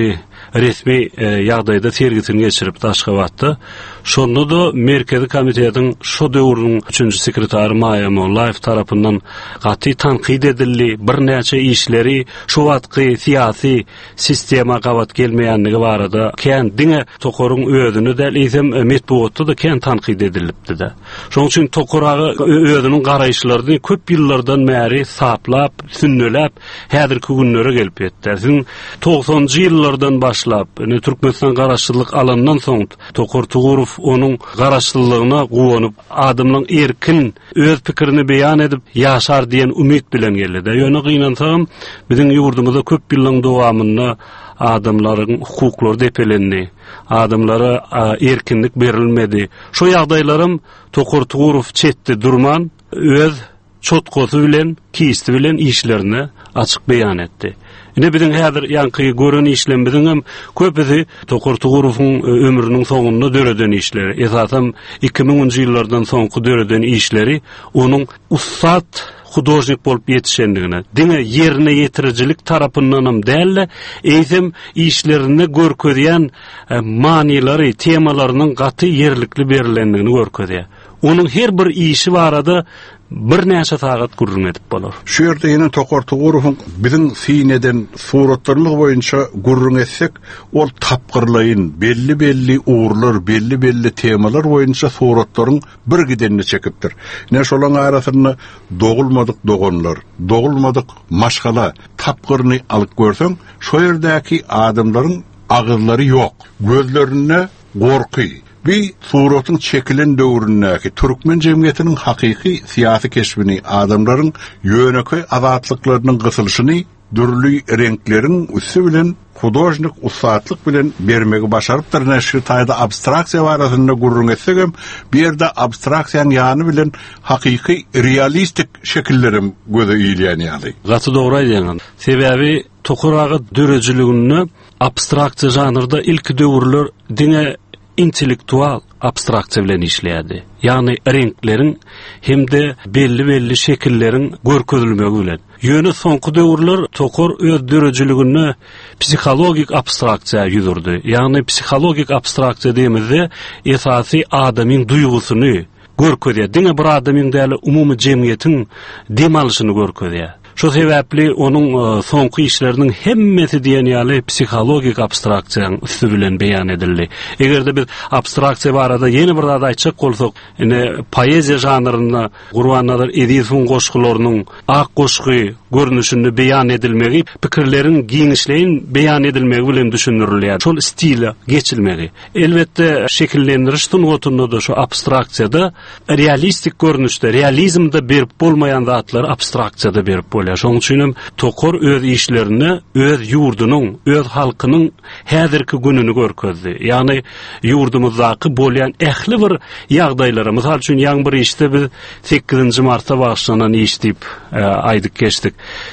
resmi ýagdaýda tergitini geçirip taşga batdy. Şonu da Merkezi Komitetiň şu döwrüň 3-nji sekretary Maya Mollayew tarapyndan gaty tanqid edildi. Bir näçe işleri şu wagtky syýasy sistema gawat gelmeýänligi barada kendiňe tokoruň özüni däl isem metbuatda da ken tanqid edilipdi de. Şoň üçin tokoragy özüniň garaýşlaryny köp ýyllardan bäri saplap, sünnelep, häzirki günlere gelip ýetdi. 90-njy ýyllardan başlap, Türkmenistan garaşçylyk alandan soň Tokor Tugurov onuň garaşçylygyna gowanyp, adamlaryň erkin öz pikirini beýan edip ýaşar diýen umid bilen geldi. Ýöne gynansaň, biziň ýurdumyzda köp ýyllaryň dowamynda adamlaryň hukuklary depelendi, adamlara erkinlik berilmedi. Şu ýagdaýlarym Tokor Tugurov çetdi durman, öz çotkosu bilen, kisti bilen işlerini açyk beýan etdi. Ine biziň häzir ýanky gören işlem biziň köpüsi Tokor Tugurowyň ömrüniň soňunda döreden işleri. Esasam 2000-nji ýyllardan soňky döreden işleri onuň ussat hudojnik bolup ýetişendigine, diňe ýerine ýetiricilik tarapyndanam däl, eýsem işlerini görkezýän manylary, temalarynyň gaty ýerlikli berilendigini görkezýär. Onuň her bir işi barada bir näçe sagat gurrun edip bolar. Şu ýerde ýene Tokor Tugurowyň biziň sineden suratlarymyz boýunça gurrun etsek, ol tapgyrlaýyn, belli uğurlar, belli temalar boýunça suratlaryň bir gidenini çekipdir. Ne şolaň arasynda dogulmadyk dogonlar, dogulmadyk maşgala, tapgyryny alyp görseň, şu ýerdäki adamlaryň agyllary ýok, gözlerine gorky. Bir suratyň çekilen döwründäki Türkmen jemgyýetiniň hakyky syýasy keşbini, adamlaryň ýöneköy azatlyklarynyň gysylyşyny dürli renkleriň üstü bilen hudojnik ussatlyk bilen bermegi başarypdyr. Näşe taýda abstraksiýa barasynda gurrun etsegem, bir ýerde abstraksiýanyň ýany bilen hakyky realistik şekillerim göze ýylýan ýaly. Gaty dogry aýdýan. Sebäbi tokoragy dörejiligini abstraksiýa janrda ilk döwürler diňe intellektual abstraksiýa bilen işleýärdi. Ýani renkleriň hemde belli şekillerin görkezilmegi bilen. Ýöne soňky döwürler Tokor öz dörejiligini psikologik abstraksiýa ýüzürdi. Ýani psikologik abstraksiýa diýmezde esasy adamyň duýgusyny görkezýär. Diňe bir adamyň däl umumy jemgyýetiň demalyşyny görkezýär. Şu sebäpli onuň soňky işleriniň hemmesi diýen ýaly psikologik abstraksiýanyň üstü bilen beýan edildi. Egerde biz abstraksiýa barada ýene bir zat aýtjak bolsak, poeziýa janryna Gurbannazyr Edisowyň goşgularynyň ak goşgy görnüşini beýan edilmegi, pikirleriň giňişleýin beýan edilmegi bilen düşünürilýär. Şol stili geçilmegi. Elbetde şekillendiriş tungatynda da şu abstraksiýada realistik görnüşde, realizmde berip bolmaýan zatlar abstraksiýada berip şoň üçin Tokor öz işlerini, öz ýurdunyň, öz halkynyň häzirki gününi görkezdi. Ýani ýurdumyzdaky bolýan ähli bir ýagdaýlary, mysal üçin ýaňy bir işde biz 8-nji martda başlanan iş diýip aýdyk geçdik.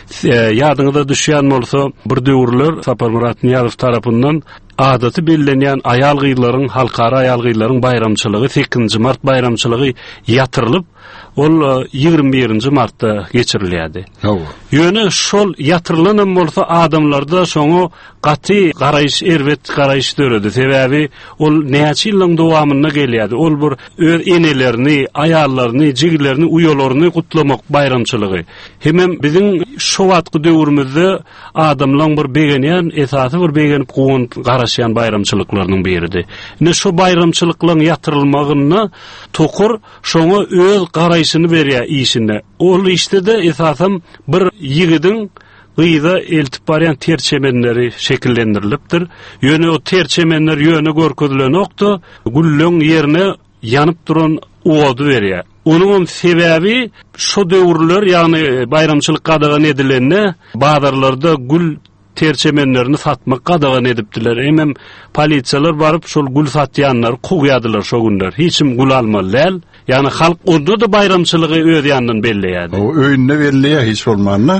Ýadyňyza düşýän bolsa, bir döwürler Sapar Murat Niýazow tarapyndan adaty bellenýän aýal gyýlaryň, halkara aýal gyýlaryň bayramçylygy 8-nji mart bayramçylygy ýatyrylyp, ol 21-nji martda geçirilýärdi. Ýöne şol ýatyrylan bolsa adamlarda şoňa gaty garaýyş, erwet garaýyş döredi. Sebäbi ol näçe ýylyň dowamyna gelýärdi. Ol bir öz enelerini, aýallaryny, jiglerini, uýalaryny gutlamak bayramçylygy. Hemem biziň şu wagtky döwrümizde adamlaryň bir begenýän, esasy bir begenip gowy garaşýan bayramçylyklarynyň biridi. Ne şu bayramçylyklaryň ýatyrylmagyna Tokor şoňa öz garaýyşyny berýär işinde. Ol işte de esasam bir ýigidiň gyýda eltip barýan terçemenleri şekillendirilipdir. Ýöne o terçemenler ýöne görkezilen okda güllüň ýerine ýanyp duran owady berýär. Onuň sebäbi şu döwürler, ýani bayramçylyk gadagan edilende bazarlarda gül terçemenlerini satmak gadagan edipdiler. Hemem polisiýalar baryp şol gül satýanlar kuýadylar şo günler. Hiçim gül almalylar. Yani halk onda da bayramçılığı öz yanından belleýärdi. O öýünde berilýär hiç bolmanda.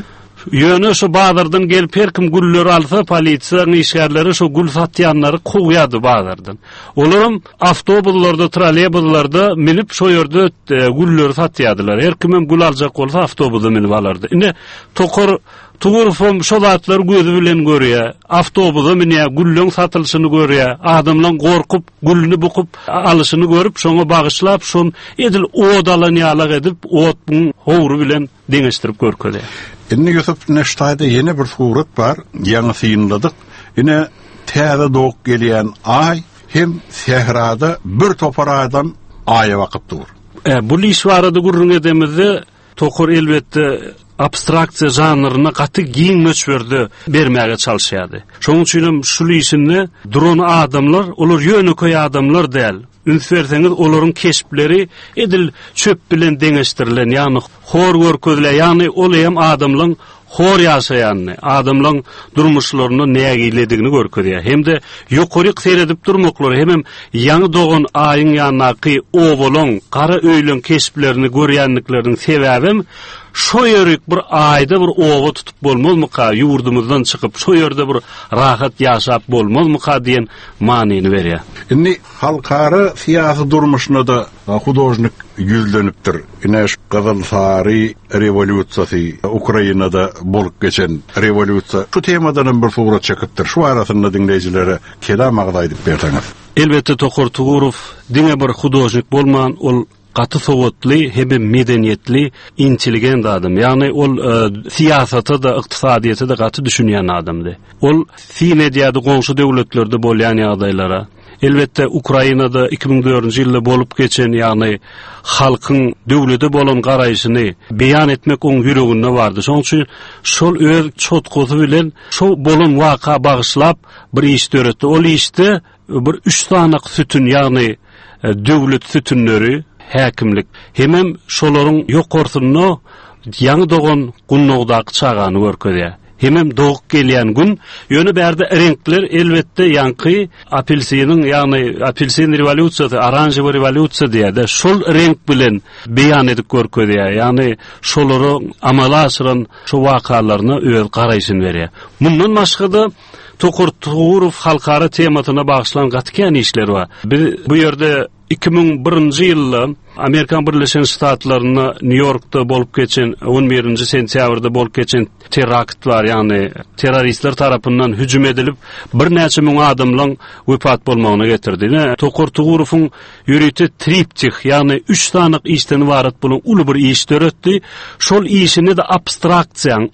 Yönü şu bazardan gelip her kim güller alsa polisiýanyň işgärleri şu gül satýanlary kuýýady bazardan. Olaram awtobuslarda, trolleybuslarda minip şo ýerde güller satýadylar. Her kim gül aljak bolsa awtobusa minip alardy. Ine tokor Tuğurfum şolatlar gözü bilen görýär. Awtobusa minýär, güllüň satylşyny görýär. Adamlar gorkup, gülünü bukup alyşyny görüp, şoňa bagyşlap, şon edil odalanýalyk edip, otun howru bilen deňeşdirip görkezýär. Indi Yusuf Neştay'da yeni bir suret var, ýa-ni synladyk. Ine täze doğup gelýän ay hem sehrada bir topar adam aya wakypdyr. Bu işwarada gurrun edemizde tokor elbette abstraksiya janryna gaty giň möçberdi bermäge çalyşýardy. Şoň üçin şu işini duran adamlar, olar ýöneköy adamlar däl. Ünsverseňiz olaryň keşpleri edil çöp bilen deňeşdirilen, ýani hor görkezler, ýani ol hem adamlaryň hor ýaşaýanyny, adamlaryň durmuşlaryny nägiledigini görkezýär. Hemde ýokaryk seyredip durmaklary, hem ýaňy dogan aýyň ýanyny owalaň, gara öýlen keşplerini görýänlikleriň sebäbim şo ýörük bir aýda bir owa tutup bolmazmyka, ýurdumuzdan çykyp şo ýerde bir rahat ýaşap bolmazmyka diýen manyny berýär. Indi halkara siýasy durmuşyna da hudojnik ýüzlenipdir. Ine şu Gazal Sari revolýusiýasy, Ukrainada bolup geçen revolýusiýa. Şu temadan bir surat çekipdir. Şu arasynda dinleýijilere kelam agdaýdyp berdiňiz. Elbette Tokor Tuğurov diňe bir hudojnik bolman, ol gaty sowatly, hem medeniýetli, intelligent adam. Ýani ol siýasaty da, ykdysadyýaty da gaty düşünýän adamdy. Ol sinediýady goňşy döwletlerde bolýan ýagdaýlara, elbette Ukrainada 2004-nji ýylda bolup geçen, ýani halkyň döwlete bolan garaýşyny beýan etmek oň ýüreginde bardy. Şoň üçin şol öz çotkusy bilen şo bolan waka bagyşlap bir iş töretdi. Ol işde bir 3 tanak sütün, ýani döwlet sütünleri, häkimlik, hemem şolaryň ýokorsyny ýaňy dogan gunnogdaky çagany görkezýär. Hemem doğup gelýän gün ýöne bärde renkler elbette ýanky apelsiniň, ýani apelsin revolýusiýasy, oranжевый revolýusiýa diýär. Şol renk bilen beýan edip görkezýär. Ýani şolary amala aşyran şu wakalaryny öz garaýşyny berýär. Mundan başga Tokor Tuğurov halkara tematyna bagyşlan gatykän işler bar. Bu ýerde 2001-nji ýylda Amerikan Birleşen Ştatlaryna New Yorkda bolup geçen 11-nji sentýabrda bolup geçen terakt var, ýani terroristler tarapyndan hüjüm edilip bir näçe müň adamlaryň wepat bolmagyna getirdi. Tokor Tuğurowyň ýürüti triptih, ýani 3 tanyk işden ibaret bolan uly bir iş töretdi. Şol işini de abstraksiýaň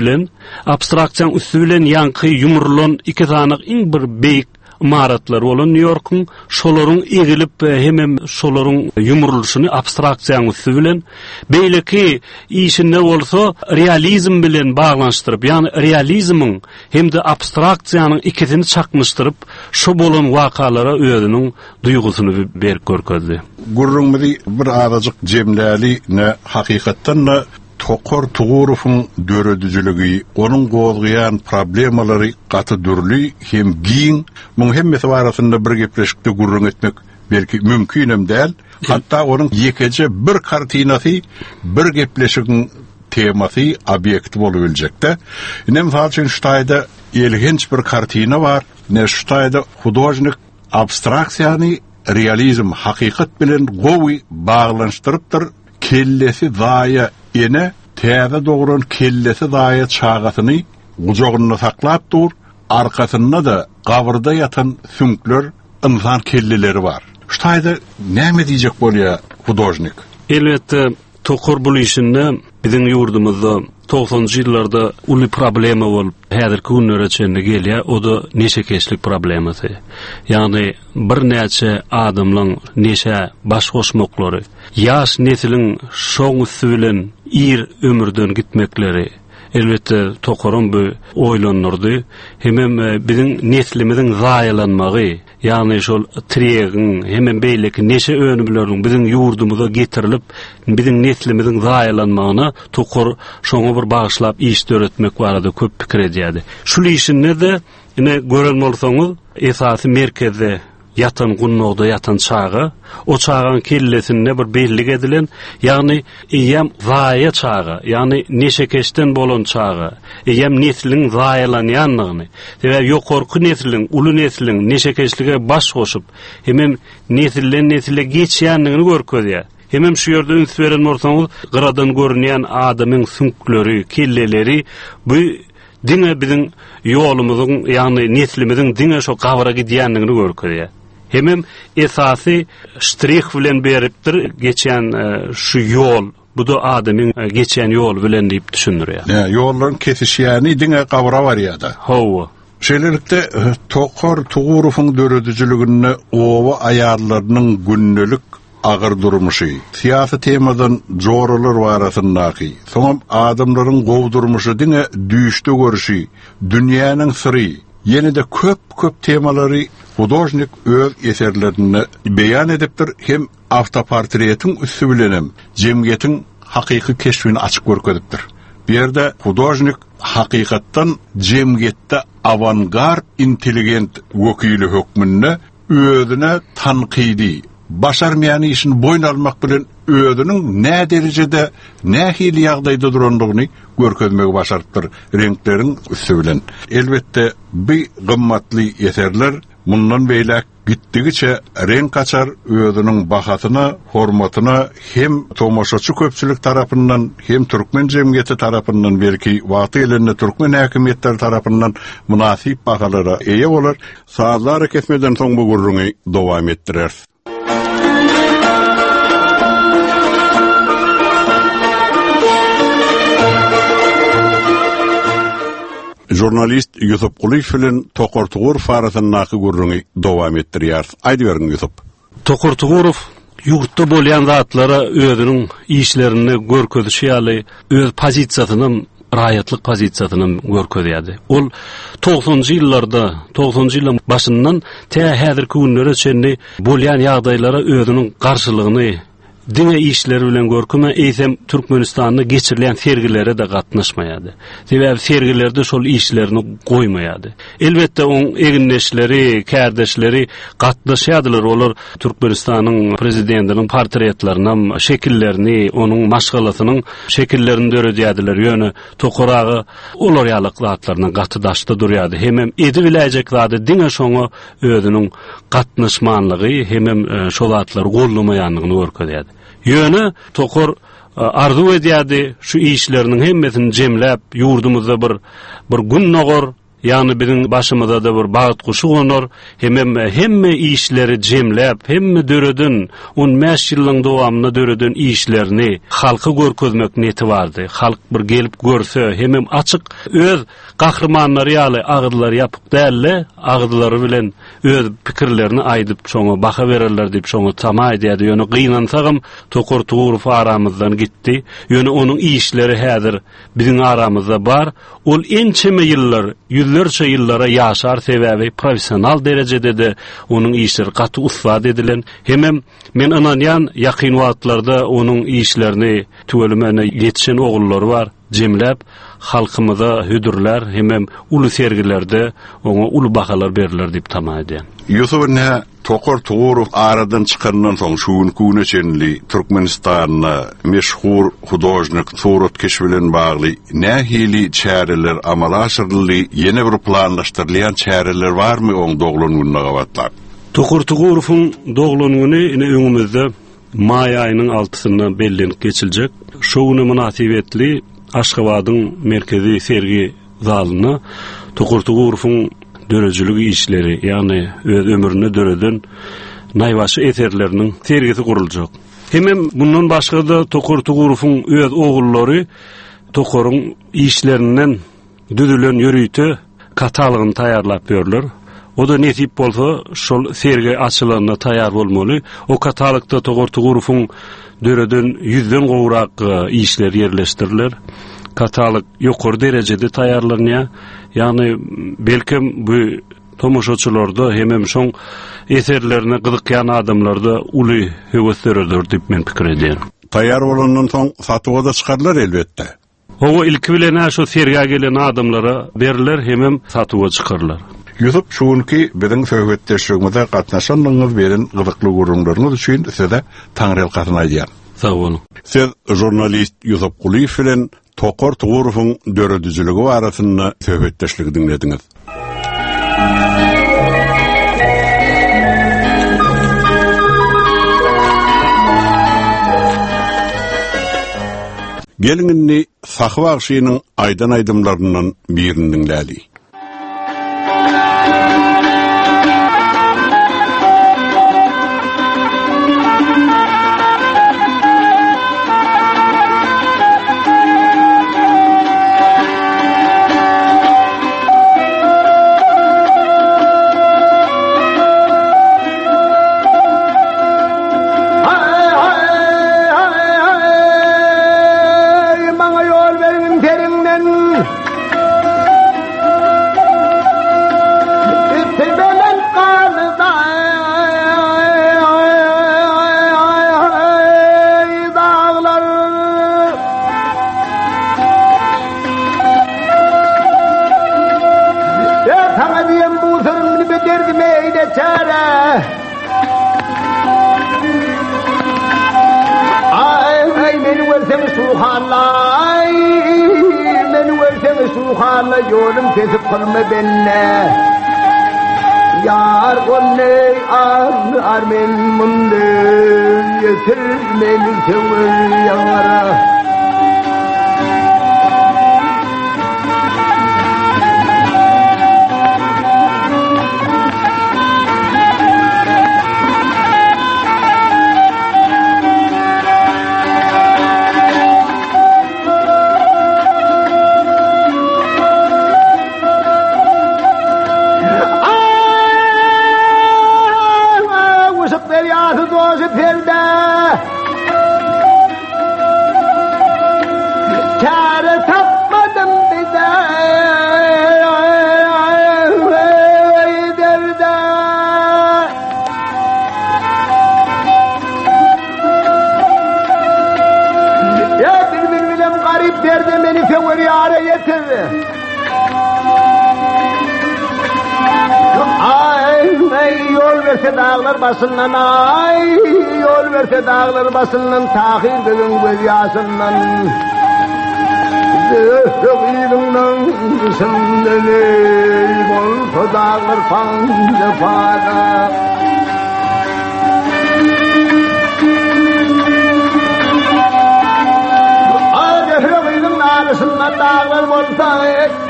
üstü bilen ýanky ýumrulan 2 tanyk iň bir beýik imaratlar bolan New York'un şolaryň egilip hem şolaryň ýumrulşyny abstraksiýaň üstü bilen beýleki işinde bolsa realizm bilen baglanşdyryp, ýani realizmiň hem de abstraksiýanyň ikisini çakmışdyryp şu bolan wakalara özüniň duýgusyny berip görkezdi. Gurrunmyzy bir arazyk jemläli ne hakykatdan ne Tokor Tuğurowyň döredijiligi, onuň gozgaýan problemalary gaty dürli hem giň, muň hemmesi barasynda bir gepleşikde gurrun etmek belki mümkinim däl. Hatta onuň ýekece bir kartinasy, bir gepleşigiň temasy, obyekti bolup biljekde. Inem falçyn ştaýda ilginç bir kartina bar. Ne ştaýda hudojnik abstraksiýany realizm hakykat bilen gowy baglanşdyrypdyr. Kellesi zaýa ene täze dogran kellesi zaýa çagatyny ujogyna saklap dur, arkasynda da gawrda ýatan sünkler, insan kelleleri bar. Ştaýda näme diýjek bolýar hudojnik? Elbette Tokor bu işinde bizim ýurdumyzda 90-njy ýyllarda uly problema bolup häzirki günlere çenli gelýär, o da neşekeşlik problemasy. Ýani bir näçe adamlaryň neşe baş goşmaklary, ýaş nesiliň şoň üstü bilen ir ömürden gitmekleri, elbette Tokorun bu oýlanyrdy. Hemem bizim neslimiziň zaýalanmagy, ýani şol triýegiň hemem beýleki neşe önümleriň bizim ýurdumyza getirilip bizim neslimiziň zaýalanmagyna Tokor şoňa bir bagyşlap iş töretmek barada köp pikir edýärdi. Şu işinde de ine gören bolsaňyz esasy merkezde yatan gunnogda yatan çağı, o çağın kellesinde bir bellik edilen, yani iyem zaya çağı, yani neşekeşten bolan çağı, iyem neslin zayalanyanlığını, ve yokorku neslin, ulu neslin neşekeşlige baş koşup, hemen nesilden nesile geçýänligini görkezýär. Hemem şu ýerde üns beren bolsaňyz, gyradan görünýän adamyň sünkleri, kelleleri bu diňe biziň ýolumyzyň, ýagny neslimiziň diňe şo gawra gidýänligini görkezýär. Hemem esasy ştrih bilen beripdir geçen şu ýol, bu da adamyň geçen ýol bilen diýip düşündirýär. Ýollaryň kesişýäni diňe gawra barýar-da. Hawa. Şeýlelikde Tokor Tugurowyň döredijligini owa aýarlarynyň günnülük ağır durmuşy, siyasi temadan joralar barasyndaky, soňam adamlaryň gowdurmuşy diňe düýüşde görüşi, dünýäniň syry, ýene-de köp temalary hudojnik öz eserlerini beýan edipdir, hem awtoportretiň üstü bilenem jemgyýetiň hakyky keşfini açyk görkezipdir. Bu ýerde hudojnik hakykatdan jemgyýetde avangard intelligent wekili hökmünde özüne tanqidi başarmayan işin boyun almak bilen özünün ne derecede, ne hili ýagdaýda durandygyny görkezmegi başarypdyr renklerin üstü bilen. Elbette bir gymmatly eserler mundan beýlek gitdigiçe renk açar, özünün bahatyna, hormatyna hem tomoşaçy köpçülik tarapyndan hem türkmen jemgyýeti tarapyndan belki wagty elinde türkmen häkimetleri tarapyndan munasip bahalara eýe bolar. Saatlar kesmeden soň bu gurruňy dowam etdirer. Jurnalist Yusuf Kuliş bilen Tokor Tugurow farasynyňky gurruňy dowam etdirýär. Aýdy beriň Yusuf. Tokor Tugurow ýurtda bolýan zatlara özüniň işlerini görkezýär, öz pozisiýasyny, raýatlyk pozisiýasyny görkezýärdi. Ol 90-njy ýyllaryň başyndan te häzirki günlere çenli bolýan ýagdaýlara özüniň garşylygyny diňe işleri bilen görküme eýsem Türkmenistanda geçirilen sergilere de gatnaşmaýardy. Sebäbi sergilerde şol işlerini goýmaýardy. Elbette oň egindeşleri, kärdeşleri gatnaşýardylar. Olar Türkmenistanyň prezidentiniň portretlerini, şekillerini, onuň maşgalasynyň şekillerini döredýärdiler. Ýöne Tokoragy olar ýalyk zatlaryna gatydaşda durýardy. Hemem edi biläjek zady diňe şoňa özüniň gatnaşmanlygy, hemem şol zatlar gollamaýanlygyny görkezýärdi. Ýöne Tokor arzu edýärdi şu işleriniň hemmesini jemläp ýurdumyzda bir gün nogor, ýani biziň başymyza da bir bagat kuşu gonor, hemme işleri jemläp, hemme döreden 15 ýylyň dowamyna döreden işlerini halka görkezmek niyeti bardy. Halk bir gelip görse, hemem açyk öz gahrmanlary ýaly agdylary ýapyp dälle, agdylary bilen öz pikirlerini aýdyp şoňa baha bererler diýip şoňa tama edýärdi. Ýöne gynansagyň Tokor Tugurow aramyzdan gitdi. Ýöne onuň işleri häzir biziň aramyzda bar. Ol ençeme ýyllar, yüzlerce yıllara ýaşar, sebäbi profesional derecede de onuň işleri gaty ustat edilen. Hemem men ananýan ýakyn wagtlarda onuň işlerini tüwelimene ýetişen ogullary bar, jemläp halkymyza hüdürler, hemem ulu sergilerde oňa ulu bahalar berilер diýip tama edýän. Yusuf ne Tokor Tugurow aradan çykandan soň şu günküne çenli Türkmenistanyň meşhur hudojnik Suratkeş bilen bagly nähili çäreler amala aşyryldy, ýene bir planlaşdyrylýan çäreler barmy oň doglangyna gawatlap? Tokor Tugurowyň doglangyny öňümizde may aýynyň 6-synda bellenip geçiljek. Şo güne münasibetli Aşgabatyň merkezi sergi zalyna Tokor Tugurowyň dörejilik işleri, ýani öz ömrüne döreden naýbaşy eserleriniň sergisi guruljak. Hemem bundan başga da Tokor Tugurowyň öz ogullary Tokoryň işlerinden düdülen ýörüýte katalogyny taýarlap berler. O da nesip bolsa şol sergi açylanyna taýar bolmaly. O katalogda Tokor Tugurowyň döreden 100den gowrak işler ýerleşdiriler. Katalog ýokary derecede taýarlanýar. Ýani belkim bu tomoşaçylarda hemem şoň eserlerine gyzykýan adamlarda uly höweslerdir diýip men pikir edýän. Taýar bolandan soň satyga da çykarlar elbetde. O ilki bilen şu sergiye gelen adamlara beriler, hemem satyga çykarlar. YouTube şuunki biziň söhbetdeşigimizde gatnaşanlygyňyz bilen gyzykly gurulmalarynız üçin size taňryl gatnaýdýar. Sag bolun. Siz jurnalist Yusuf Guliýew bilen Tokor Tugurowyň döredüjüligi barasynda söhbetdeşligi dinlediňiz. Geliňinni Sahwa Agşynyň aýdan aýdymlaryndan birini dinläli. Yolum kesip kılma benimle Yar oley armen mundu Yetir beni sevir yara Dağlar basından ay yol verse dağlar basından tahir bugün göz yaşından zöhreğinden sendeli bol dağlar panca para ay zöhreğinden arasından dağlar bolsa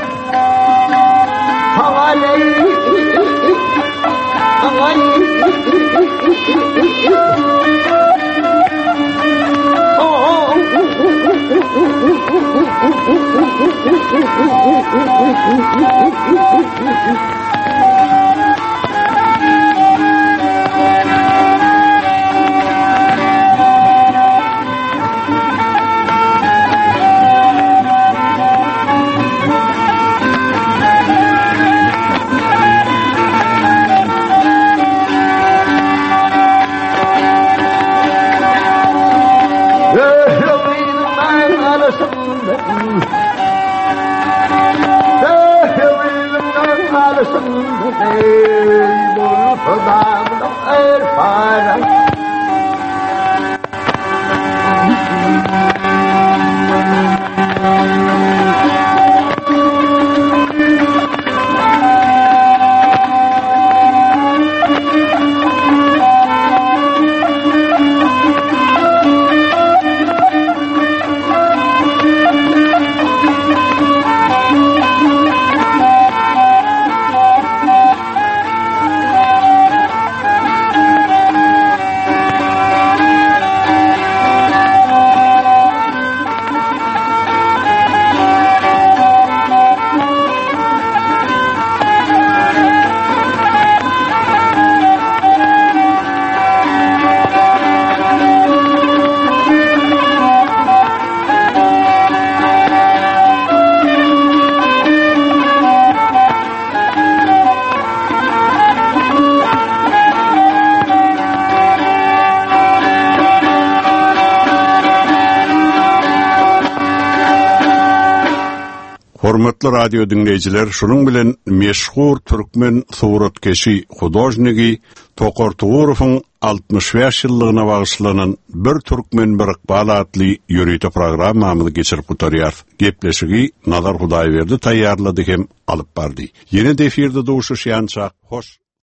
havaley Hormatly radio dinleyijiler, şunun bilen meşhur türkmen suratkeşi hudojnigi Tokor Tugurov'un 65 ýyllygyna bagyşlanan bir türkmen bir Iqbal adly ýörüýte programmamyzy geçirip gutarýar. Gepleşigi Nazar Hudaýberdi taýýarlady hem alyp bardy. Ýene defirde duşuşýança hoş